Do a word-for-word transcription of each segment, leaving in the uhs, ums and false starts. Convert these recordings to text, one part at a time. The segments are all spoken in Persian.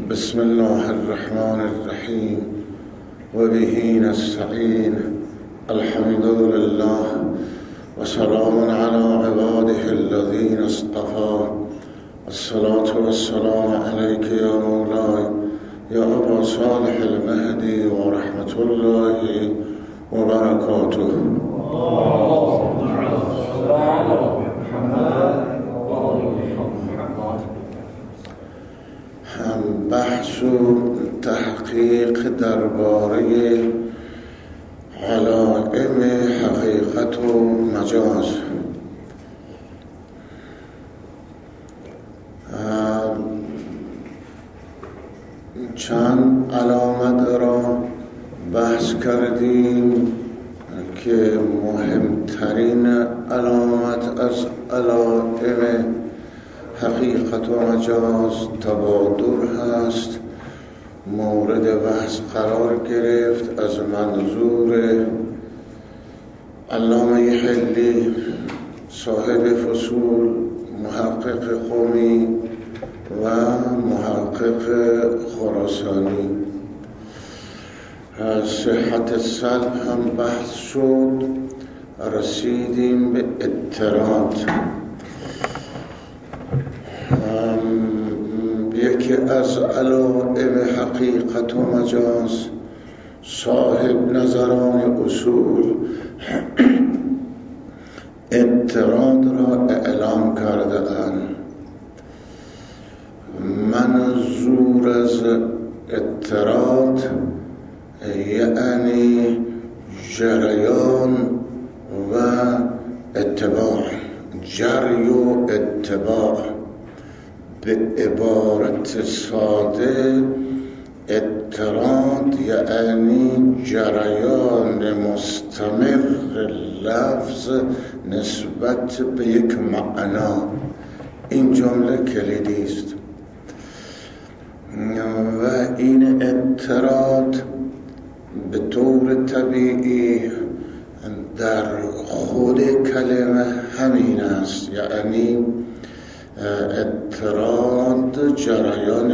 بسم الله الرحمن الرحيم وبه نستعين الحمد لله وسلام على عباده الذين اصطفى الصلاة والسلام عليك يا مولاي يا أبا صالح المهدي ورحمة الله وبركاته. هم بحث و تحقیق درباره علائم حقیقت و مجاز. چند علامت را بحث کردیم که مهمترین علامت از علائم حقیقت و مجاز تبادر هست. مورد بحث قرار گرفت از منظور علامه حلی صاحب فصول، محقق قمی و محقق خراسانی. صحت سلب هم بحث شد، رسیدیم به اضطراد. یکی از علائم حقیقت و مجاز صاحب نظران اصول اضطراد را اعلام کرده اند. منظور از اضطراد یعنی جریان و اتباع، جری و اتباع. به عبارت ساده اضطراد یعنی جریان مستمر لفظ نسبت به یک معنا. این جمله کلیدی است و این اضطراد به طور طبیعی در خود کلمه همین است، یعنی اضطراد جریان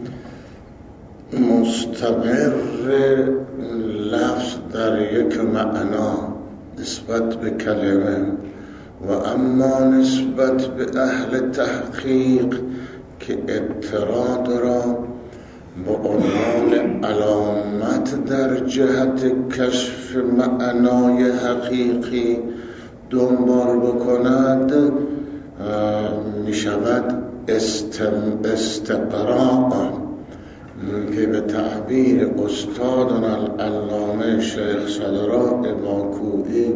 مستمر لفظ در یک معنا نسبت به کلمه. و اما نسبت به اهل تحقیق که اضطراد را با عنوان علامت در جهت کشف معنای حقیقی دنبال بکند، می شود استقراء که به تعبیر استادنا العلامه شیخ صدراء باکویی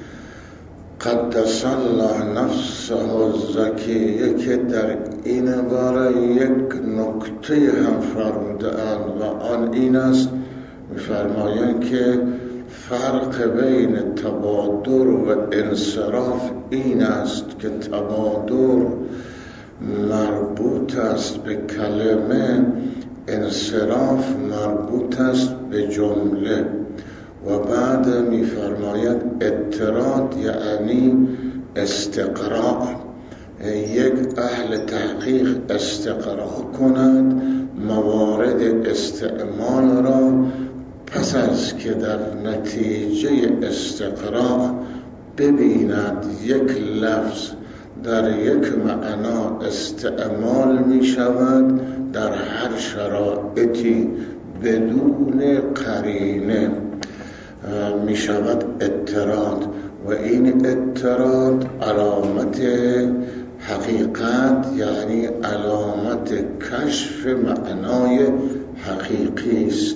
قدس الله نفسه الزکیه که در این باره یک نکته هم فرموده‌اند و آن این است، می‌فرمایند که فرق بین تبادر و انصراف این است که تبادر مربوط است به کلمه، انصراف مربوط است به جمله. و بعد می‌فرماید اضطراد یعنی استقراء. یک اهل تحقیق استقراء کند موارد استعمال را، پس از که در نتیجه استقراء ببیند یک لفظ در یک معنا استعمال می شود در هر شرایطی بدون قرینه، می شود اضطراد. و این اضطراد علامت حقیقت یعنی علامت کشف معنای حقیقی است.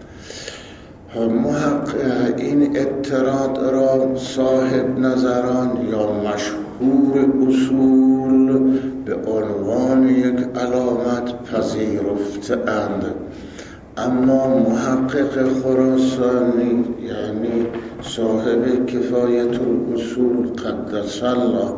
محقق این اضطراد را صاحب نظران یا مشهور اصول به عنوان یک علامت پذیرفته اند. اما محقق خراسانی یعنی صاحب کفایت الاصول قدس الله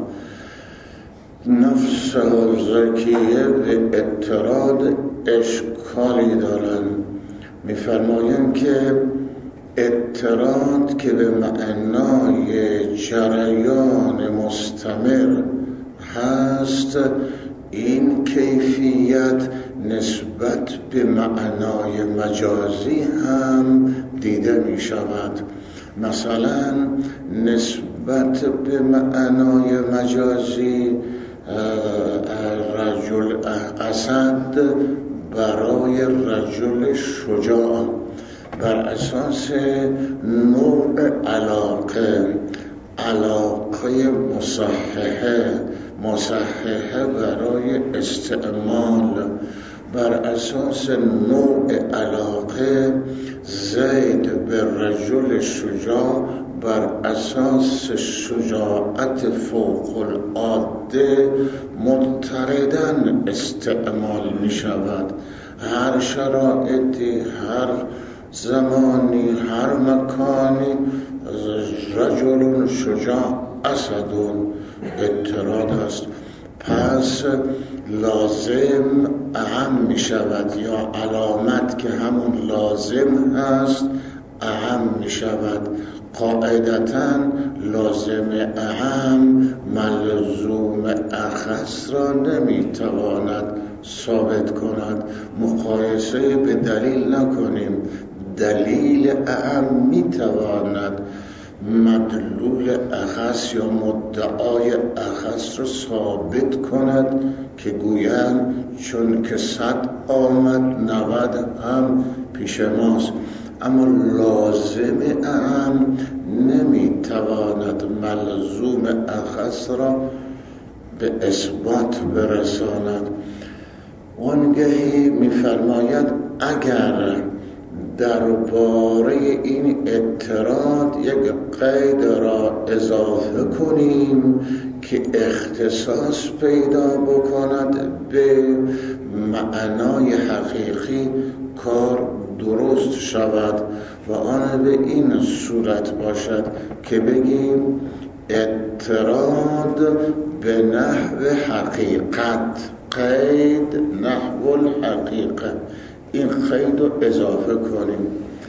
نفسه الزکیه به اضطراد اشکالی دارند. می‌فرمایند که اضطراد که به معنای جریان مستمر هست، این کیفیت نسبت به معنای مجازی هم دیده می شود. مثلا نسبت به معنای مجازی رجل اسد برای رجل شجاع بر اساس نوع علاقه علاقه مصححه مصححه برای استعمال بر اساس نوع علاقه زید به رجل شجاع بر اساس شجاعت فوق العاده مضطرداً استعمال می شود. هر شرایطی، هر زمانی، هر مکانی رجل شجاع اسدون اضطراد است. پس لازم اعم می شود یا علامت که همون لازم هست اعم می شود. قاعدتاً لازم اعم ملزوم اخص را نمی تواند ثابت کند. مقایسه به دلیل نکنیم. دلیل اعم می تواند مدلول اخص یا مدعای اخص را ثابت کند که گویند چون که صد آمد نود هم پیش ماست. اما لازم اعم نمیتواند ملزوم اخص را به اثبات برساند. وانگهی می‌فرماید اگر درباره این اضطراد یک قید را اضافه کنیم که اختصاص پیدا بکند به معنای حقیقی، کار درست شود و آن به این صورت باشد که بگیم اضطراد به نحو حقیقت، قید نحو الحقیقه، این قید رو اضافه کنیم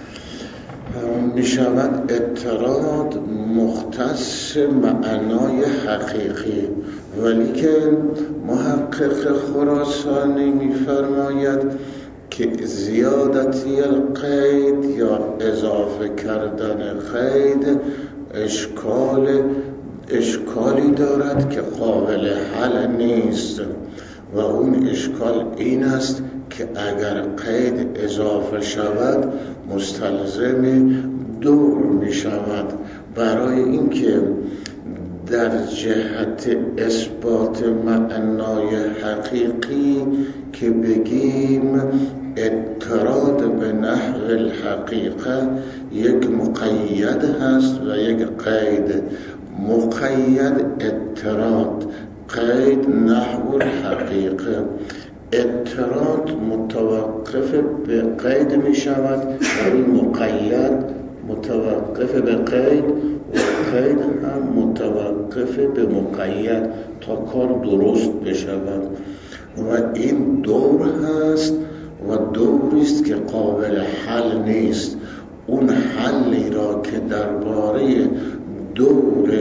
می شود اضطراد مختص معنای حقیقی. ولی که محقق خراسانی می فرماید که زیادتی القید یا اضافه کردن قید اشکال اشکالی دارد که قابل حل نیست و اون اشکال این است که اگر قید اضافه شود مستلزم دور می شود. برای اینکه در جهت اثبات معنای حقیقی که بگیم اضطراد به نحو الحقیقه یک مقید هست و یک قید. مقید اضطراد، قید نحو الحقیقه. اضطراد متوقف به قید می شود و این مقید متوقف به قید و قید هم متوقف به مقید تا کار درست بشود و این دور هست و دوری است که قابل حل نیست. اون حلی را که درباره دور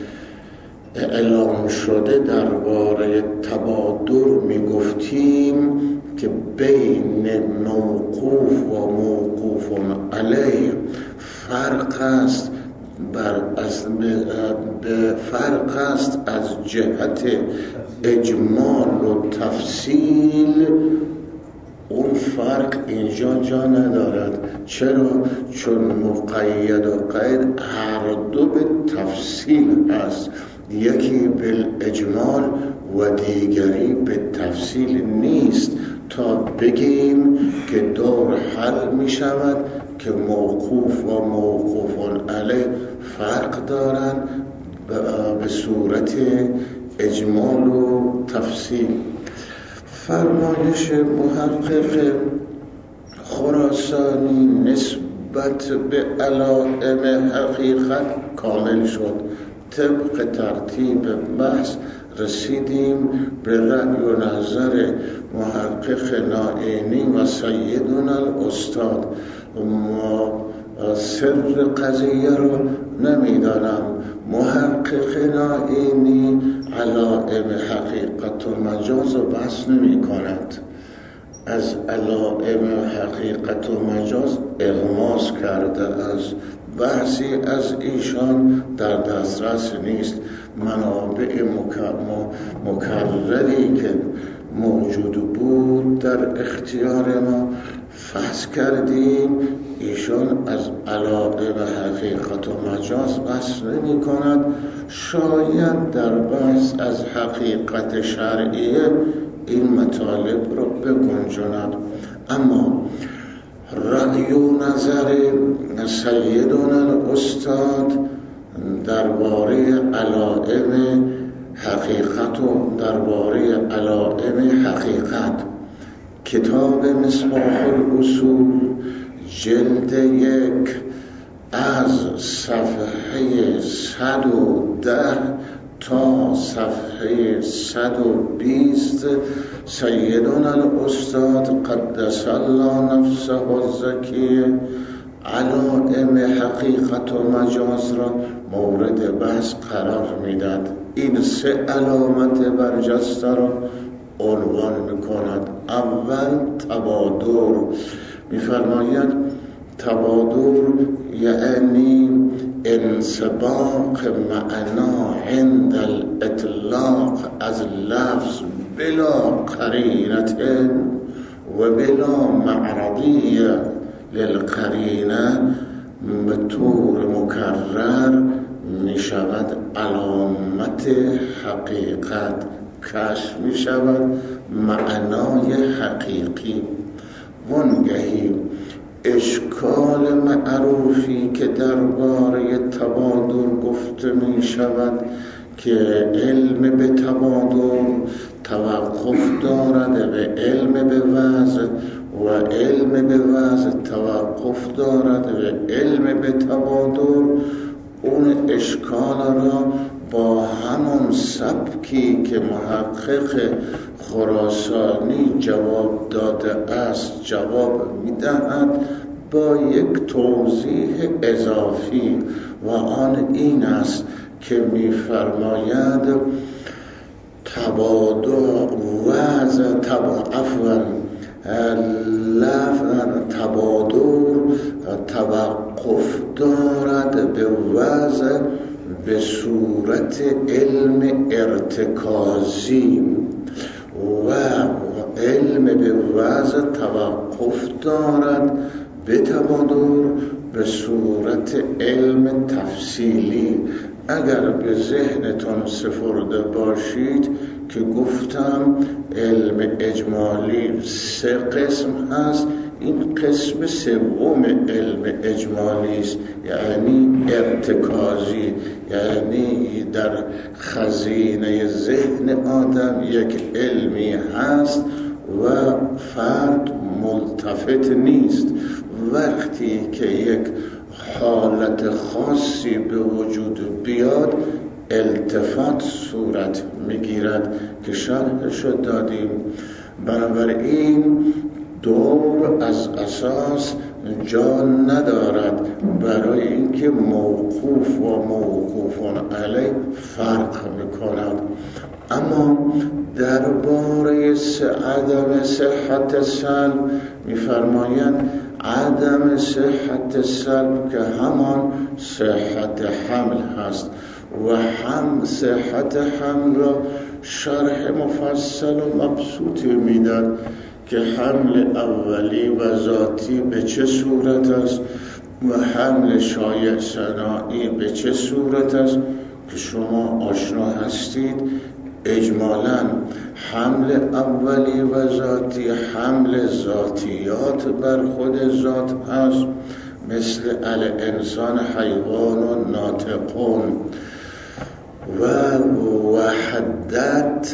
اعلام شده درباره تبادر می گفتیم که بین موقوف و موقوف علیه فرق است بر از به فرق است از جهت اجمال و تفصیل. اون فرق اینجا جا ندارد. چرا؟ چون مقید و قید هر دو به تفصیل هست، یکی بالاجمال و دیگری به تفصیل نیست تا بگیم که دور حل می شود که موقوف و موقوف علیه فرق دارند به صورت اجمال و تفصیل. فرمایش محقق خراسانی نسبت به علائم حقیقت کامل شد. طبق ترتیب بحث رسیدیم به رأی و نظر محقق نائینی و سیدنا الاستاد. ما سر قضیه رو نمیدانم. محقق نائینی علائم حقیقت و مجاز رو بحث نمی کند. از علائم حقیقت و مجاز اغماس کرده است. بحثی از ایشان در دسترس نیست. منابع مکرری که موجود بود در اختیار ما فحص کردیم. ایشان از علائم حقیقت و مجاز بحث نمی کند. شاید در بحث از حقیقت شرعیه این مطالب رو بگنجاند. اما رأی و نظر سیدنا الاستاد درباره علائم حقیقت و درباره علائم حقیقت، کتاب مصباح الاصول جلد یک از صفحه صد و ده تا صفحه صد و بیست سیدنا الاستاد قدس الله نفسه الزکیه علائم حقیقت و مجاز را مورد بحث قرار میداد. این سه علامت برجسته را عنوان میکند. اول تبادر، میفرماید تبادر یعنی انسباق معنا عند الاطلاق از لفظ بلا قرینت و بلا معرضیه للقرینه به طور مکرر می شود علامت حقیقت، کشف می شود معنای حقیقی. وانگهی اشکال معروفی که درباره تبادر گفته می شود که علم به تبادر توقف دارد به علم به وضع و علم به وضع توقف دارد به علم به تبادر، اون اشکال را با همون سبکی که محقق خراسانی جواب داده است جواب میدهد با یک توضیح اضافی و آن این است که میفرماید تبادر وضع عفوا تبادر توقف دارد به وضع به صورت علم ارتکازی و علم به وضع توقف دارد به تبادر به صورت علم تفصیلی. اگر به ذهنتون سپرده باشید که گفتم علم اجمالی سه قسم هست، این قسم سوم علم اجمالی است، یعنی ارتکازی، یعنی در خزینه ذهن آدم یک علمی هست و فرد ملتفت نیست. وقتی که یک حالت خاصی به وجود بیاد التفات صورت میگیرد که شرحشو دادیم. بنابراین دور از اساس جا ندارد برای اینکه موقوف و موقوفون علیه فرق میکند. اما درباره عدم صحت سلب میفرمایند عدم صحت سلب که همان صحت حمل هست و هم صحت حمل را شرح مفصل و مبسوطی میداد که حمل اولی و ذاتی به چه صورت است و حمل شایع صناعی به چه صورت است که شما آشنا هستید. اجمالاً حمل اولی و ذاتی حمل ذاتیات بر خود ذات هست، مثل الانسان حیوان و ناطقون، و وحدت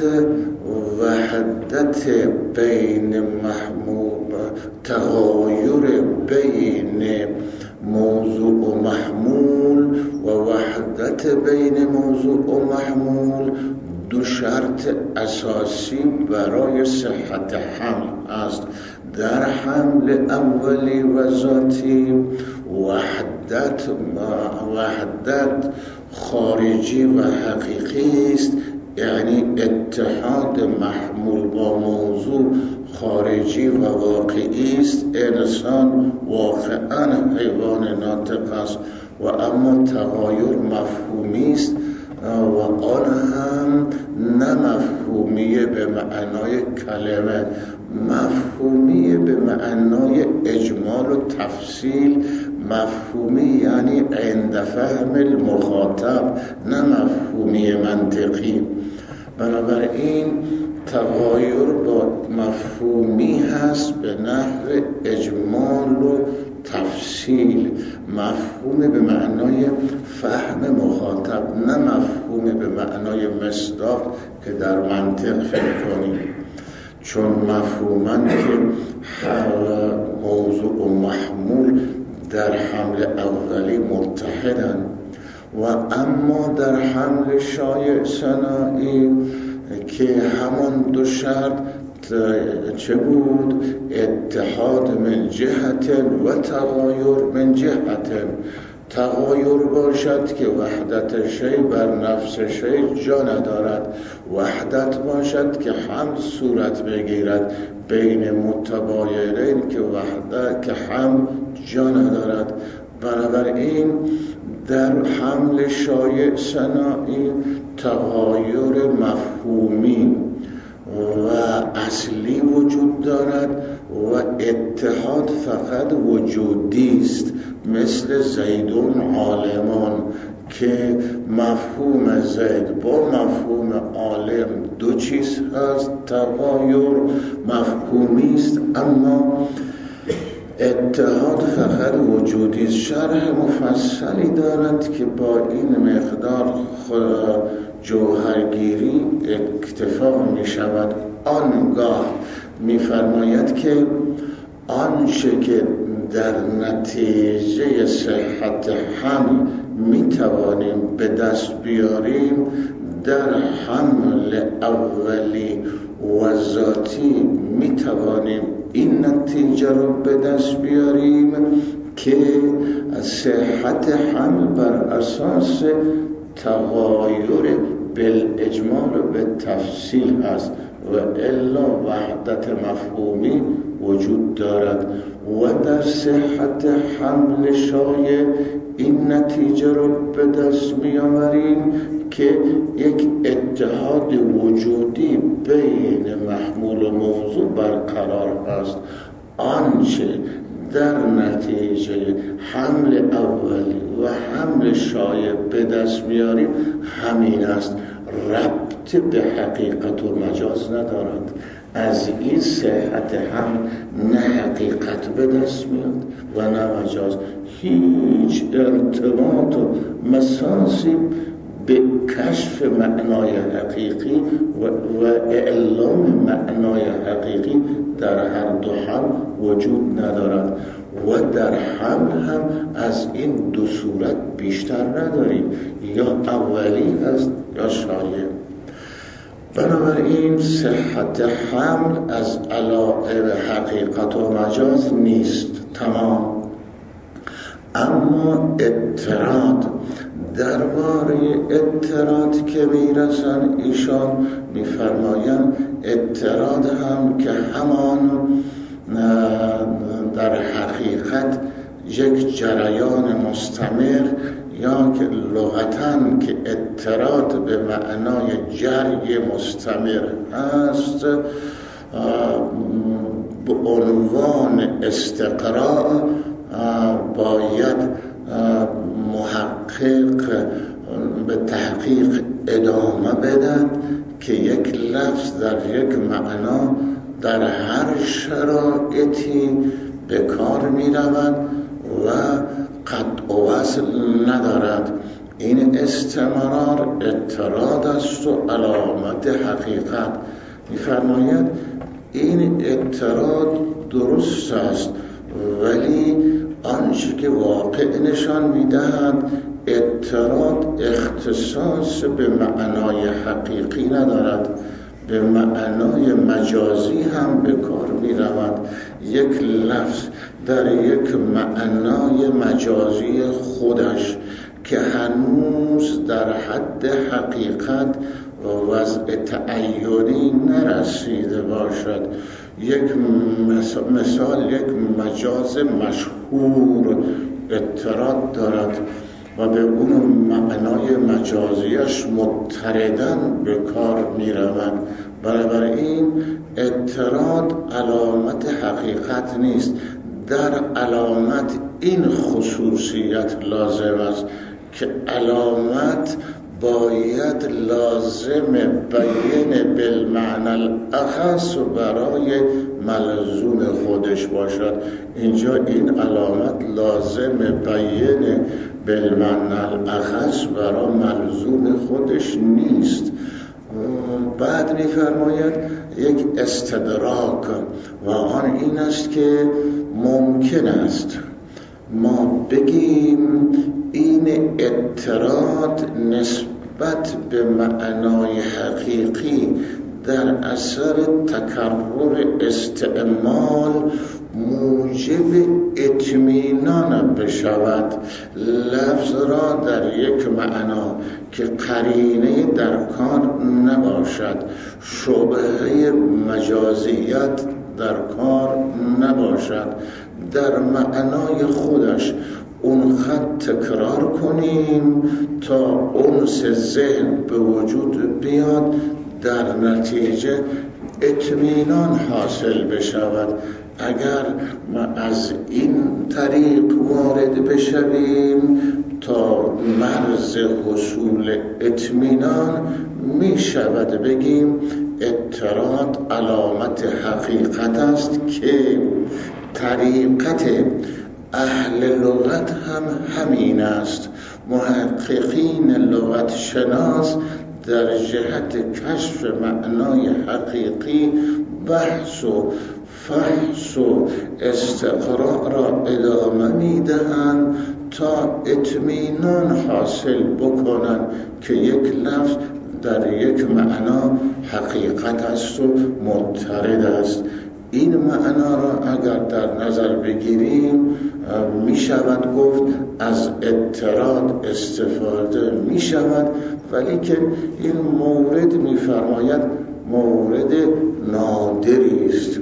وحدت بین محمول تغایر بین موضوع و محمول و وحدت بین موضوع و محمول دو شرط اساسی برای صحت حمل است. در حمل اولی و ذاتی وحدت وحدت خارجی و حقیقی است، یعنی اتحاد محمول با موضوع خارجی و واقعی است، انسان واقعا حیوان ناطق است و اما تغایر مفهومی است و آن هم نه مفهومی به معنای کلمه، مفهومی به معنای اجمال و تفصیل، مفهومی یعنی عند فهم المخاطب، نه مفهومی منطقی. بنابراین تغایر با مفهومی هست به نحو اجمال و تفصیل، مفهوم به معنای فهم مخاطب، نه مفهوم به معنای مصداق که در منطق فکر کنیم، چون مفهومن که موضوع و محمول در حمل اولی متحدن و اما در حمل شایع ثنایی که همان دو شرط چه بود؟ اتحاد من جهت و تغایر من جهت. تغایر باشد که وحدت شیء بر نفس شیء جا ندارد، وحدت باشد که هم صورت بگیرد بین متباینین که وحدت که هم جا ندارد. بنابراین در حمل شایع ثنایی تغایر مفهومی و اصلی وجود دارد و اتحاد فقط وجودی است، مثل زیدون عالمان که مفهوم زید با مفهوم عالم دو چیز هست، تغایر مفهومی است اما اتحاد فقط وجودی است. شرح مفصلی دارد که با این مقدار جوهرگیری اکتفا می شود. آنگاه می فرماید که آنچه که در نتیجه صحت حمل می توانیم به دست بیاریم در حمل اولی و ذاتی می توانیم این نتیجه رو به دست بیاریم که صحت حمل بر اساس تغایر بالاجمال و به تفصیل هست و الا وحدت مفهومی وجود دارد و در صحت حمل شایع این نتیجه رو به دست می‌آوریم که یک اتحاد وجودی بین محمول و موضوع برقرار است. آنچه در نتیجه حمل اولی و حمل شایع به دست میاریم همین است، ربط به حقیقت و مجاز ندارد. از این صحت هم نه حقیقت به دست میاد و نه مجاز، هیچ ارتباط و مساسی به کشف معنای حقیقی و, و اعلام معنای حقیقی در هر دو هم وجود ندارد و در هم هم از این دو صورت بیشتر نداریم، یا اولی است یا شایع. بنابراین صحت حمل از علائم حقیقت و مجاز نیست، تمام. اما اعتراض، درباره اعتراض که میرسن ایشان میفرمایند اعتراض هم که همان در حقیقت یک جریان مستمر، یا که لغتاً که اعتراض به معنای جری مستمر است، به عنوان استقراء باید محقق به تحقیق ادامه بدن که یک لفظ در یک معنا در هر شرایطی به کار می رود و قطع و وصل ندارد. این استمرار اعتراض است و علامت حقیقت. می فرماید این اعتراض درست است، ولی آنچه که واقع نشان می‌دهد اعتراض اختصاص به معنای حقیقی ندارد، به معنای مجازی هم به کار می‌رود. یک لفظ در یک معنای مجازی خودش که هنوز در حد حقیقت و وضع تعیینی نرسیده باشد، یک مثال، یک مجاز مشهور اضطراد دارد و به اون معنای مجازیش مضطردن به کار می روند. بنابراین اضطراد علامت حقیقت نیست. در علامت این خصوصیت لازم است که علامت باید لازم بیان بالمعنی الاخص و برای ملزوم خودش باشد. اینجا این علامت لازم بیان بالمعنی الاخص برای ملزوم خودش نیست. بعد می‌فرماید یک استدراک و آن این است که ممکن است ما بگیم این اضطراد نسبت به معنای حقیقی در اثر تکرر استعمال موجب اطمینان بشود. لفظ را در یک معنا که قرینه در کار نباشد، شبهه مجازیت در کار نباشد، در معنای خودش اون خط تکرار کنیم تا انس ذهن به وجود بیاد، در نتیجه اطمینان حاصل بشود. اگر ما از این طریق وارد بشویم تا مرز حصول اطمینان می شود بگیم اضطراد علامت حقیقت است که طریقت اهل لغت هم همین است. محققین لغت شناس در جهت کشف معنای حقیقی بحث و فحص و استقراء را ادامه می‌دهند تا اطمینان حاصل بکنند که یک لفظ در یک معنا حقیقت است و مضطرد است. این معنا را اگر در نظر بگیریم می شود گفت از اضطراد استفاده می شود، ولی که این مورد می فرماید مورد نادری است.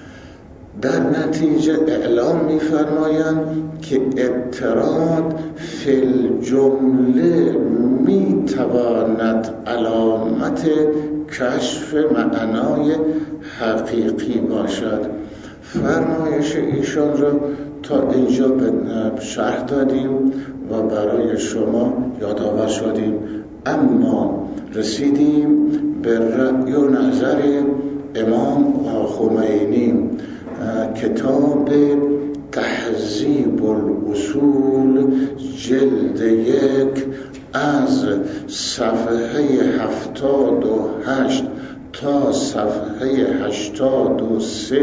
در نتیجه اعلام می فرمایند که اضطراد فی الجمله می تواند علامت کشف معنای حقیقی باشد. فرمایش ایشان را تا اینجا به شرح دادیم و برای شما یادآور شدیم، اما رسیدیم به رأی و نظر امام خمینی. کتاب تهذیب الاصول جلد یک از صفحه هفتاد و هشت تا صفحه هشتاد و سه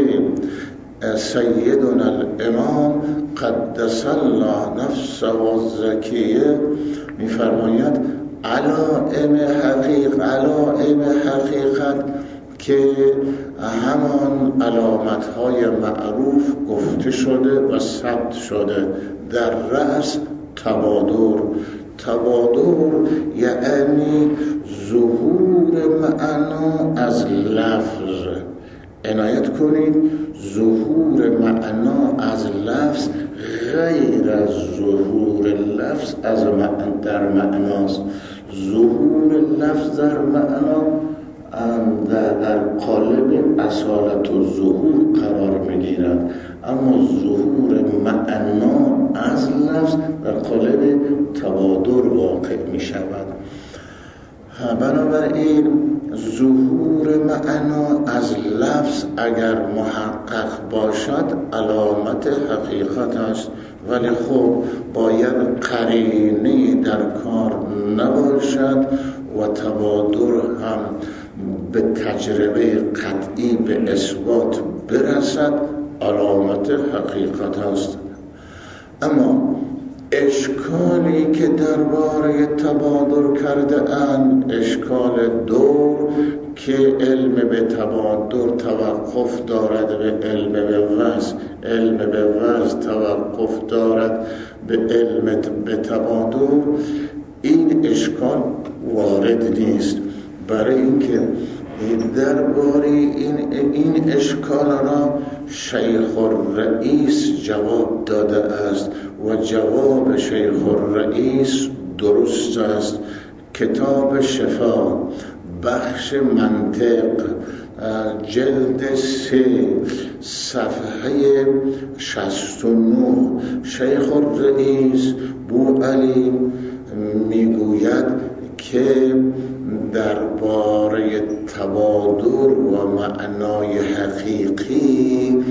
سیدنا الامام قدس الله نفسه و زکیه می‌فرماید علائم حقیق علائم حقیقت که همان علامت‌های معروف گفته شده و ثبت شده. در رأس تبادر. تبادر یعنی ظهور معنا از لفظ. عنایت کنید، ظهور معنا از لفظ غیر از ظهور لفظ از معنا در معناست. ظهور لفظ در معنا در قالب اصالت و ظهور قرار می‌گیرد، اما ظهور معنا از لفظ در قالب تبادر واقع می‌شود. بنابراین ظهور معنا از لفظ اگر محقق باشد علامت حقیقت است، ولی خب باید قرینه‌ای در کار نباشد و تبادر هم به تجربه قطعی به اثبات برسد، علامت حقیقت است. اما اشکالی که درباره تبادر کرده اند اشکال دور که علم به تبادر توقف دارد به علم به وضع، علم به وضع توقف دارد به علم به تبادر، این اشکال وارد نیست. برای اینکه درباره این این اشکال را شیخ الرئیس جواب داده است و جواب شیخ الرئیس درست است. کتاب شفا بخش منطق جلد سه صفحه شصت و نه شیخ الرئیس بوعلی میگوید که درباره تبادر و معنای حقیقی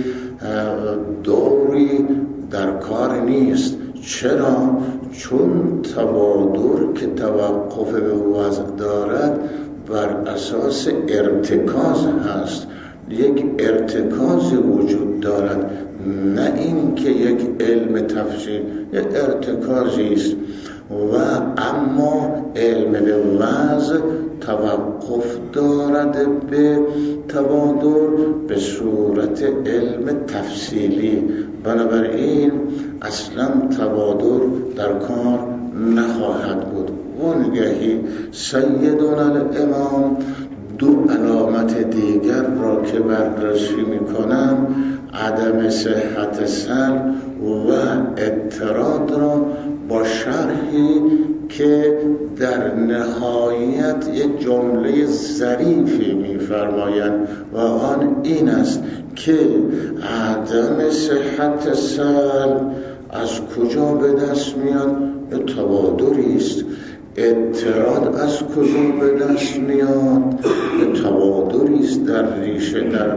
دوری در کار نیست. چرا؟ چون تبادر که توقف به وضع دارد بر اساس ارتکاز هست، یک ارتکاز وجود دارد، نه این که یک علم تفسیر، یک ارتکازی است. و اما علم به وضع توقف دارد به تبادر به صورت علم تفصیلی، بنابراین اصلا تبادر در کار نخواهد بود. اونگهی سیدنا الامام دو علامت دیگر را که بررسی میکنم، عدم صحت سلب و اضطراد را با شرحی که در نهایت یک جمله ظریفی می‌فرمایند و آن این است که عدم صحت سلب از کجا به دست میاد؟ تبادری است. اضطراد از کجا به دست میاد؟ تبادری است در ریشه، در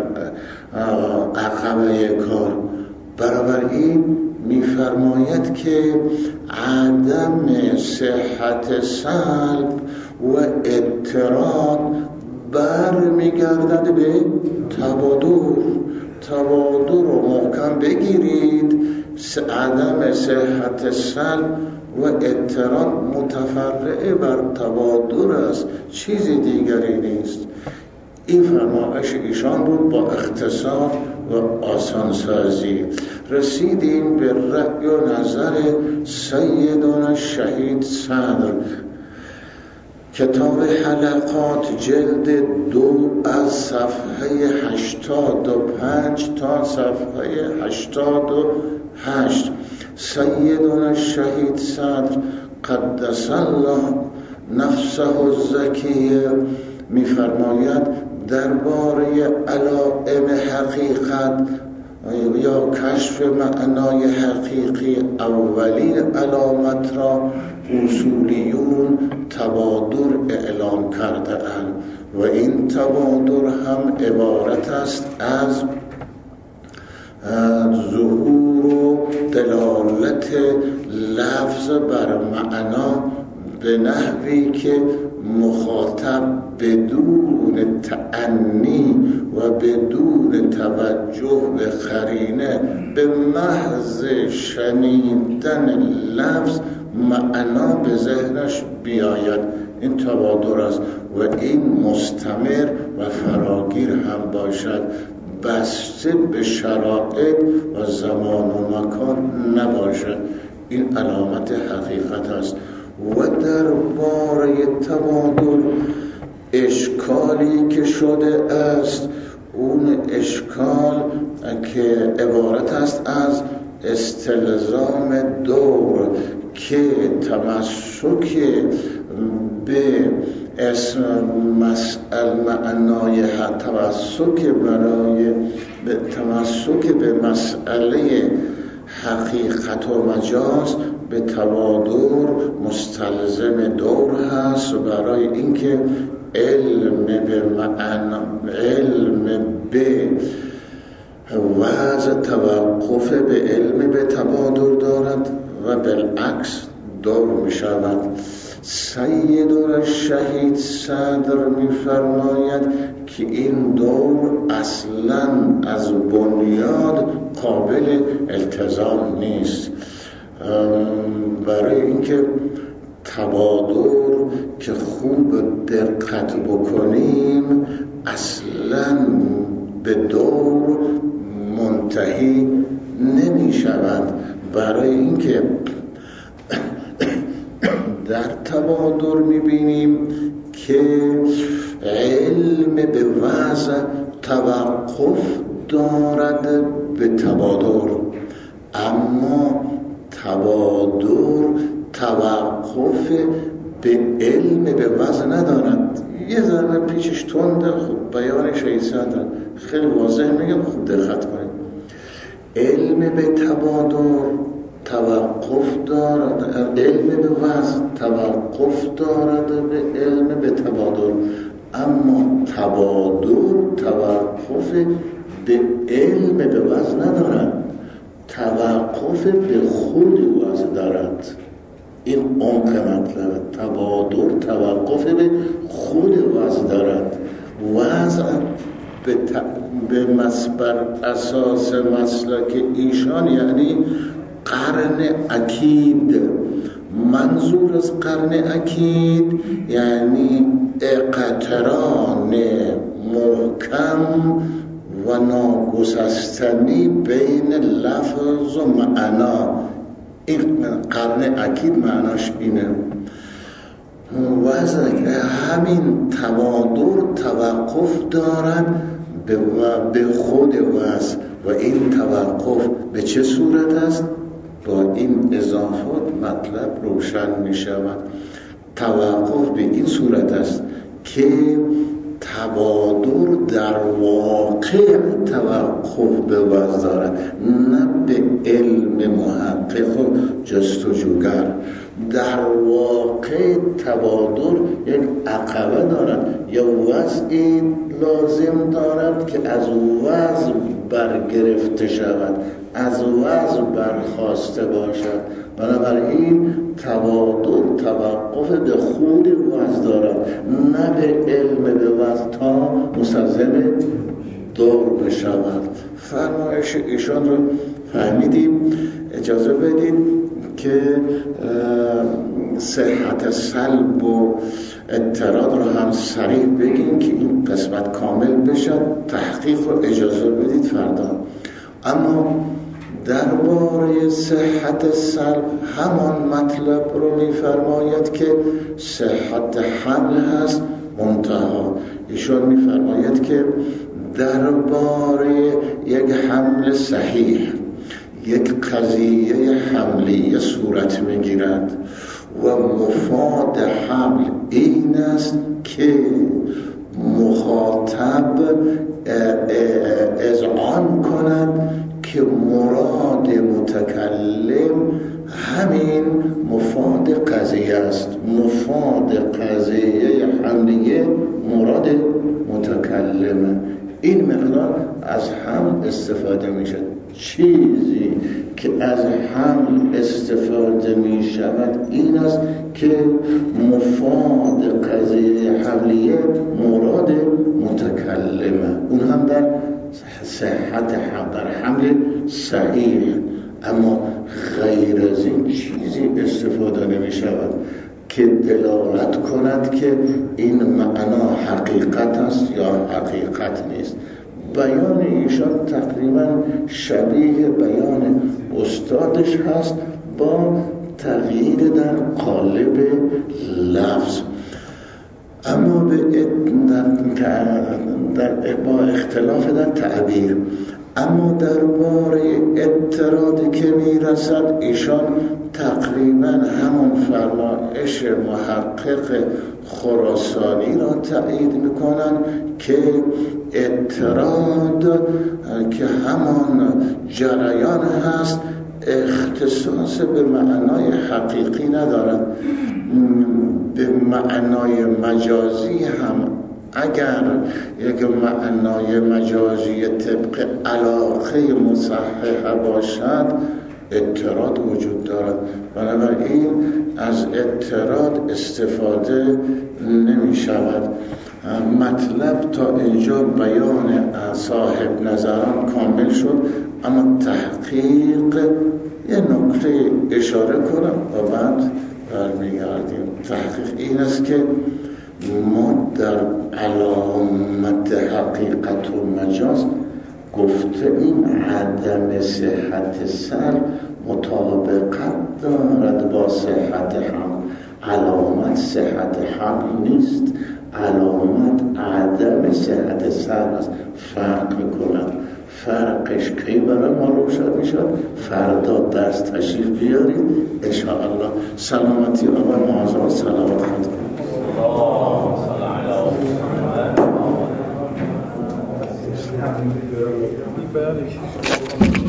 عقبه کار. بنابراین می‌فرماید که عدم صحت سلب و اضطراد برمیگردد به تبادر. تبادر رو محکم بگیرید. عدم صحت سلب و اضطراد متفرع بر تبادر است، چیزی دیگری نیست. این فرمایش ایشان بود با اختصار و آسانسازی. رسیدیم به رأی و نظر سیدنا شهید صدر. کتاب حلقات جلد دو از صفحه هشتاد و پنج تا صفحه هشتاد و هشت. سیدنا شهید صدر قدس الله نفسه الزکیه می‌فرماید درباره علائم حقیقت یا کشف معنای حقیقی اولین علامت را اصولیون تبادر اعلام کرده اند و این تبادر هم عبارت است از ظهور و دلالت لفظ بر معنا به نحوی که مخاطب بدون تأنی و بدون توجه به قرینه به محض شنیدن لفظ معنا به ذهنش بیاید. این تبادر است و این مستمر و فراگیر هم باشد، بسته به شرایط و زمان و مکان نباشد. این علامت حقیقت است. و درباره تبادل اشکالی که شده است، اون اشکال که عبارت است از استلزام دور که تمسک به اسم مسئله معنای تمسک برای به تمسک به مسئله حقیقت و مجاز به تبادر مستلزم دور هست و برای اینکه علم به معنا علم به وضع توقف به علم به تبادر دارد و بالعکس دور می شود. سیدنا شهید صدر می فرماید که این دور اصلا از بنیاد قابل التزام نیست. برای اینکه تبادر که خوب دقت بکنیم اصلا به دور منتهی نمی شود. برای اینکه در تبادر می بینیم که علم علم به وضع توقف دارد به تبادر، اما تبادر توقف به علم به وضع ندارد. یه ذره پیچش تنده، خب بیانش ایسادن خیلی واضح میگم، خوب دقت کنید. علم به تبادر توقف دارد، علم به وضع توقف دارد به علم به تبادر، اما تبادر توقف به علم به وضع ندارد، توقف به خود وضع دارد. این عمق مطلب. تبادر توقف به خود وضع دارد. وضع به, ت... به مسبر اساس مسلک ایشان یعنی قرن اکید. منظور از قرن اکید یعنی اقتران محکم و ناگسستنی بین لفظ و معنا. این قرن اکید معناش اینه. وضع همین تبادر توقف دارد به خود وضع و این توقف به چه صورت است؟ با این اضافات مطلب روشن می شود. توقف به این صورت است که تبادر در واقع توقف به وضع دارد، نه به علم محقق و جستجوگر. در واقع تبادر یک عقبه دارد یا وضعی لازم دارد که از وضع برگرفته شود، از وضع برخاسته باشد. بنابراین تبادر توقف به خود وضع دارد، نه به علم به وضع تا مستلزم دور بشود. فرمایش ایشان رو فهمیدیم. اجازه بدید که صحت سلب و اعتراض رو هم سریع بگیم که این قسمت کامل بشد. تحقیق رو اجازه بدید فردا. اما درباره صحت سلب همان مطلب رو می‌فرماید که صحت حمل هست. منتها ایشون می‌فرماید که درباره یک حمل صحیح، یک قضیه حملی صورت می‌گیرد و مفاد حمل این است که مخاطب اذعان کند که مراد متکلم همین مفاد قضیه است. مفاد قضیه حملیه مراد متکلمه. این مقدار از حمل استفاده میشه. چیزی که از حمل استفاده می شود این است که مفاد قضیه حملیه مراد متکلمه. اون هم در صحت حمل، در حمل صحیح. اما غیر از این چیزی استفاده نمی شود که دلالت کند که این معنا حقیقت است یا حقیقت نیست. بیان ایشان تقریبا شبیه بیان استادش هست با تغییر در قالب لفظ، اما به در در با اختلاف در تعبیر. اما درباره اعتراضی که میرسد ایشان تقریبا همون فرمایش محقق خراسانی را تایید میکنن که اعتراض که همان جریان هست اختصاص به معنای حقیقی ندارد. به معنای مجازی هم اگر یک معنای مجازی طبق علاقه مصححه باشد اعتراض وجود دارد. بنابراین از اعتراض استفاده نمی شود. مطلب تا اینجا بیان صاحب نظران کامل شد، اما تحقیق یه نکته اشاره کنم و بعد برمیگردیم. تحقیق این است که ما در علامت حقیقت و مجاز گفته این عدم صحت سر مطابقت دارد با صحت حمل. علامت صحت حمل نیست، علامت عدم صحت سلب است فرق میکنن. فرقش کی برای ما روشن میشد؟ فردا درس تشریف بیارید انشاءالله. سلامتی آقای معاذ، سلامت خودتون.